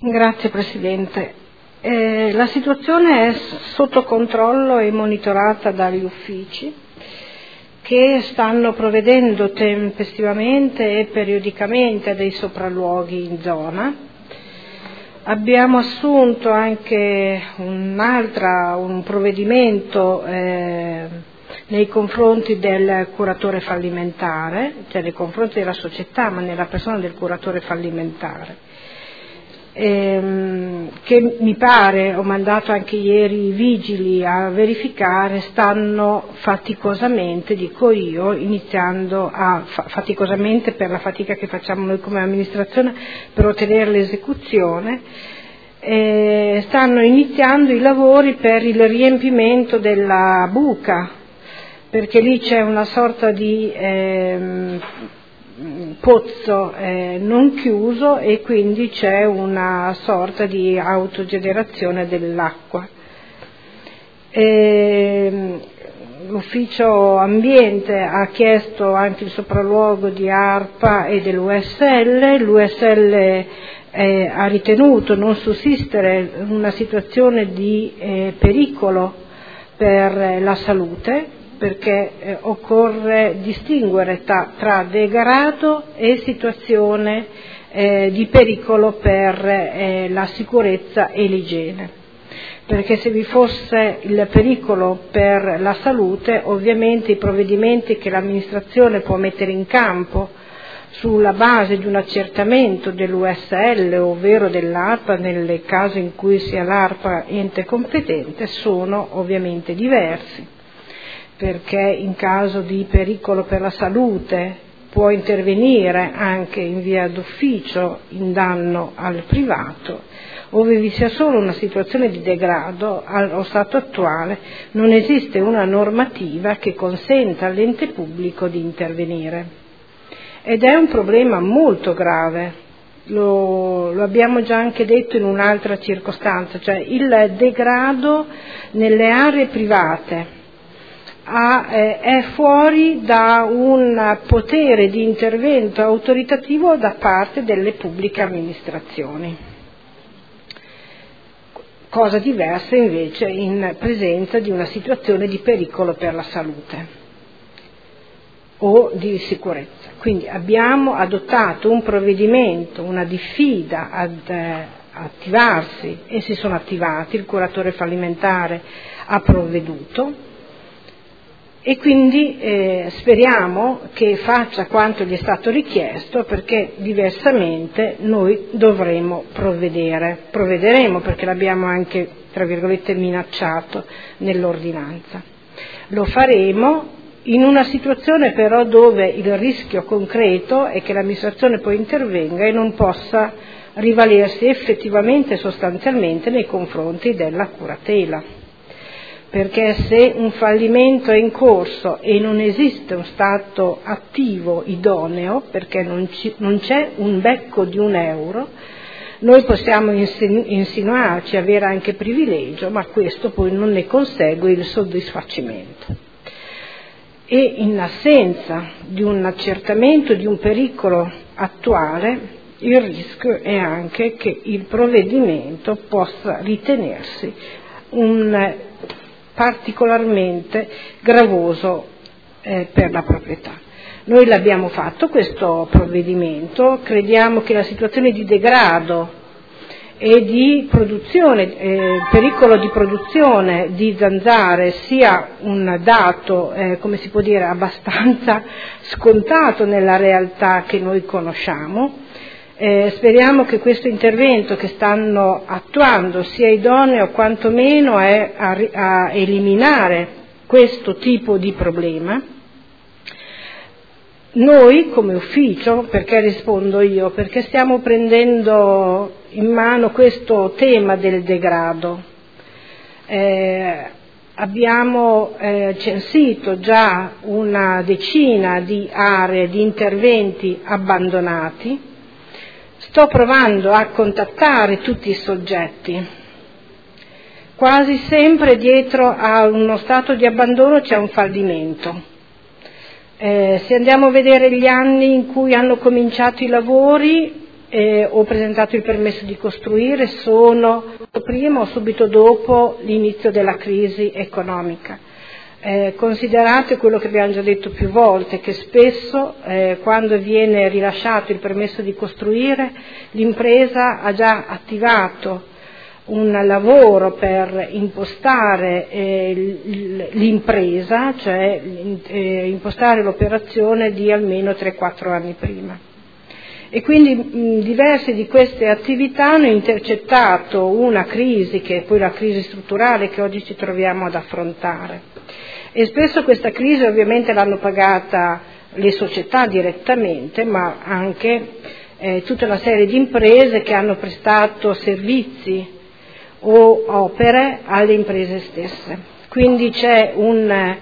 Grazie Presidente. La situazione è sotto controllo e monitorata dagli uffici che stanno provvedendo tempestivamente e periodicamente a dei sopralluoghi in zona. Abbiamo assunto anche un provvedimento nei confronti del curatore fallimentare, cioè nei confronti della società, ma nella persona del curatore fallimentare, che mi pare, ho mandato anche ieri i vigili a verificare, stanno faticosamente, dico io, faticosamente per la fatica che facciamo noi come amministrazione per ottenere l'esecuzione, stanno iniziando i lavori per il riempimento della buca, perché lì c'è una sorta di pozzo non chiuso e quindi c'è una sorta di autogenerazione dell'acqua. L'ufficio ambiente ha chiesto anche il sopralluogo di ARPA e dell'USL, l'USL ha ritenuto non sussistere una situazione di pericolo per la salute, perché occorre distinguere tra degrado e situazione di pericolo per la sicurezza e l'igiene, perché se vi fosse il pericolo per la salute, ovviamente i provvedimenti che l'amministrazione può mettere in campo sulla base di un accertamento dell'USL, ovvero dell'ARPA, nel caso in cui sia l'ARPA ente competente, sono ovviamente diversi, perché in caso di pericolo per la salute può intervenire anche in via d'ufficio in danno al privato, ove vi sia solo una situazione di degrado. Allo stato attuale non esiste una normativa che consenta all'ente pubblico di intervenire ed è un problema molto grave, lo abbiamo già anche detto in un'altra circostanza, cioè il degrado nelle aree private è fuori da un potere di intervento autoritativo da parte delle pubbliche amministrazioni. Cosa diversa invece in presenza di una situazione di pericolo per la salute o di sicurezza. Quindi abbiamo adottato un provvedimento, una diffida ad attivarsi e si sono attivati, il curatore fallimentare ha provveduto e quindi speriamo che faccia quanto gli è stato richiesto, perché diversamente noi dovremo provvederemo perché l'abbiamo anche tra virgolette minacciato nell'ordinanza. Lo faremo in una situazione però dove il rischio concreto è che l'amministrazione poi intervenga e non possa rivalersi effettivamente e sostanzialmente nei confronti della curatela, perché se un fallimento è in corso e non esiste un stato attivo idoneo, perché non c'è un becco di €1, noi possiamo insinuarci, avere anche privilegio, ma questo poi non ne consegue il soddisfacimento. E in assenza di un accertamento di un pericolo attuale, il rischio è anche che il provvedimento possa ritenersi un particolarmente gravoso per la proprietà. Noi l'abbiamo fatto questo provvedimento, crediamo che la situazione di degrado e di produzione, pericolo di produzione di zanzare sia un dato, come si può dire, abbastanza scontato nella realtà che noi conosciamo. Speriamo che questo intervento che stanno attuando sia idoneo quantomeno a eliminare questo tipo di problema. Noi come ufficio, perché rispondo io? Perché stiamo prendendo in mano questo tema del degrado. Abbiamo censito già una decina di aree di interventi abbandonati. Sto provando a contattare tutti i soggetti. Quasi sempre dietro a uno stato di abbandono c'è un fallimento. Se andiamo a vedere gli anni in cui hanno cominciato i lavori, ho presentato il permesso di costruire sono prima o subito dopo l'inizio della crisi economica. Considerate quello che abbiamo già detto più volte, che spesso quando viene rilasciato il permesso di costruire l'impresa ha già attivato un lavoro per impostare l'impresa, cioè impostare l'operazione di almeno 3-4 anni prima. E quindi diverse di queste attività hanno intercettato una crisi, che è poi la crisi strutturale che oggi ci troviamo ad affrontare. E spesso questa crisi ovviamente l'hanno pagata le società direttamente, ma anche tutta una serie di imprese che hanno prestato servizi o opere alle imprese stesse. Quindi c'è una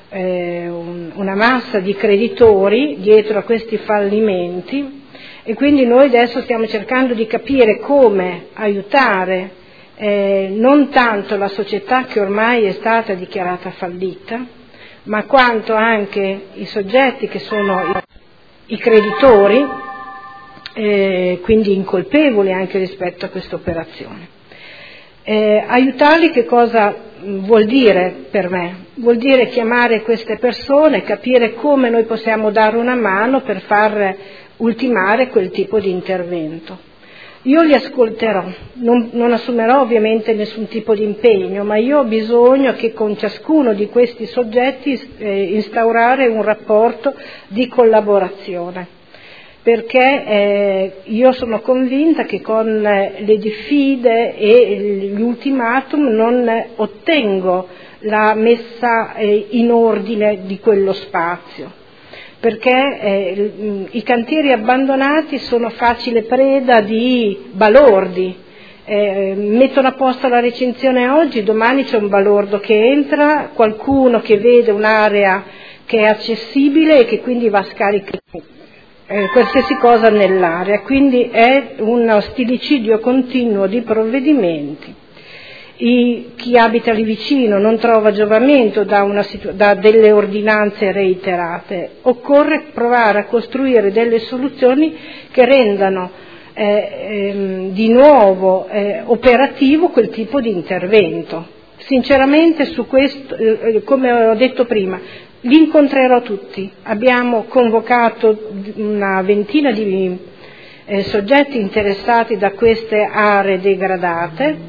massa di creditori dietro a questi fallimenti, e quindi noi adesso stiamo cercando di capire come aiutare non tanto la società che ormai è stata dichiarata fallita, ma quanto anche i soggetti che sono i creditori, quindi incolpevoli anche rispetto a questa operazione. Aiutarli che cosa vuol dire per me? Vuol dire chiamare queste persone, capire come noi possiamo dare una mano per far ultimare quel tipo di intervento. Io li ascolterò, non assumerò ovviamente nessun tipo di impegno, ma io ho bisogno che con ciascuno di questi soggetti instaurare un rapporto di collaborazione, perché io sono convinta che con le diffide e gli ultimatum non ottengo la messa in ordine di quello spazio, perché i cantieri abbandonati sono facile preda di balordi, mettono a posto la recinzione oggi, domani c'è un balordo che entra, qualcuno che vede un'area che è accessibile e che quindi va a scaricare qualsiasi cosa nell'area, quindi è uno stillicidio continuo di provvedimenti. Chi abita lì vicino non trova giovamento da delle ordinanze reiterate. Occorre provare a costruire delle soluzioni che rendano di nuovo operativo quel tipo di intervento. Sinceramente su questo, come ho detto prima, li incontrerò tutti. Abbiamo convocato una ventina di soggetti interessati da queste aree degradate.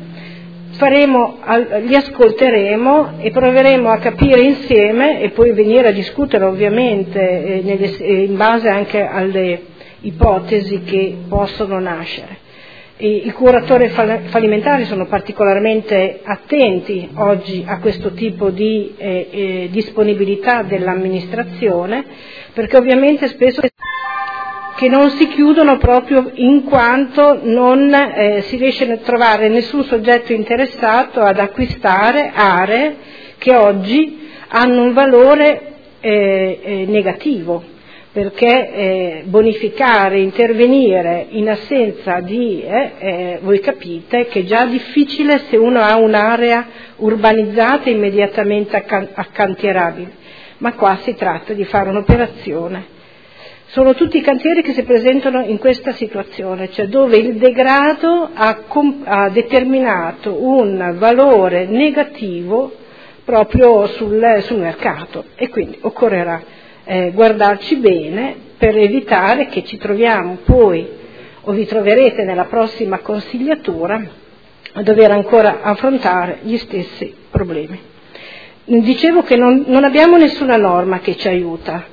Li ascolteremo e proveremo a capire insieme e poi venire a discutere ovviamente in base anche alle ipotesi che possono nascere. I curatori fallimentari sono particolarmente attenti oggi a questo tipo di disponibilità dell'amministrazione, perché ovviamente spesso che non si chiudono proprio in quanto non si riesce a trovare nessun soggetto interessato ad acquistare aree che oggi hanno un valore negativo, perché bonificare, intervenire in assenza di, voi capite che è già difficile se uno ha un'area urbanizzata immediatamente accantierabile, ma qua si tratta di fare un'operazione. Sono tutti i cantieri che si presentano in questa situazione, cioè dove il degrado ha determinato un valore negativo proprio sul mercato, e quindi occorrerà guardarci bene per evitare che ci troviamo poi, o vi troverete nella prossima consigliatura, a dover ancora affrontare gli stessi problemi. Dicevo che non abbiamo nessuna norma che ci aiuta.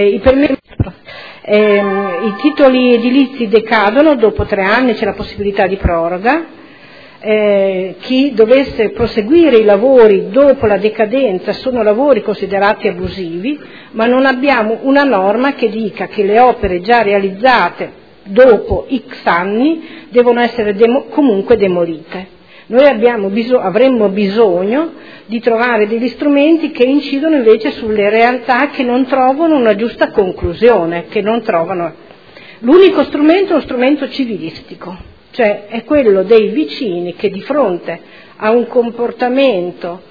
I titoli edilizi decadono dopo 3 anni, c'è la possibilità di proroga. Chi dovesse proseguire i lavori dopo la decadenza sono lavori considerati abusivi, ma non abbiamo una norma che dica che le opere già realizzate dopo X anni devono essere comunque demolite. Noi avremmo bisogno di trovare degli strumenti che incidono invece sulle realtà che non trovano una giusta conclusione, che non trovano. L'unico strumento è uno strumento civilistico, cioè è quello dei vicini che di fronte a un comportamento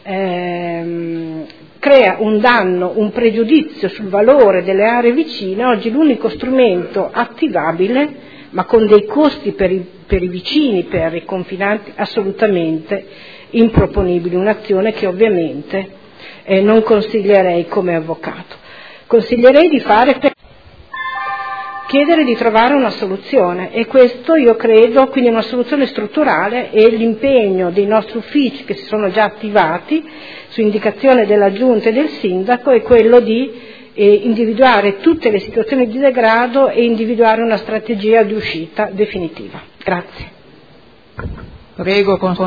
crea un danno, un pregiudizio sul valore delle aree vicine. Oggi l'unico strumento attivabile ma con dei costi per i vicini, per i confinanti assolutamente improponibili, un'azione che ovviamente non consiglierei come avvocato. Consiglierei di chiedere di trovare una soluzione, e questo io credo, quindi una soluzione strutturale, e l'impegno dei nostri uffici che si sono già attivati su indicazione della Giunta e del Sindaco è quello di individuare tutte le situazioni di degrado e individuare una strategia di uscita definitiva. Grazie. Prego,